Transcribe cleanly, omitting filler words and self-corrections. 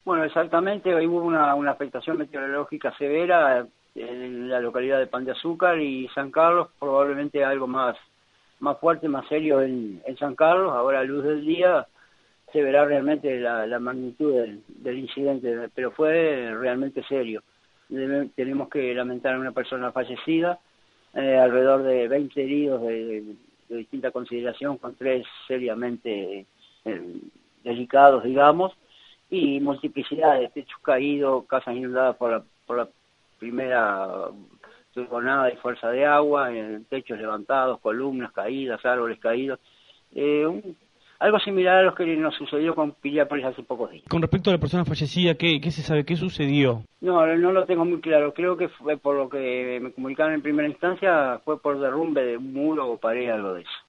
Bueno, exactamente, hoy hubo una afectación meteorológica severa en la localidad de Pan de Azúcar y San Carlos, probablemente algo más fuerte, más serio en San Carlos. Ahora a luz del día se verá realmente la magnitud del incidente, pero fue realmente serio. Tenemos que lamentar a una persona fallecida, alrededor de 20 heridos de distinta consideración, con 3 seriamente delicados, digamos, y multiplicidad de techos caídos, casas inundadas por la primera turbonada de fuerza de agua, techos levantados, columnas caídas, árboles caídos. Algo similar a lo que nos sucedió con Piriápolis hace pocos días. Con respecto a la persona fallecida, ¿qué se sabe? ¿Qué sucedió? No lo tengo muy claro. Creo que fue por lo que me comunicaron en primera instancia, fue por derrumbe de un muro o pared, algo de eso.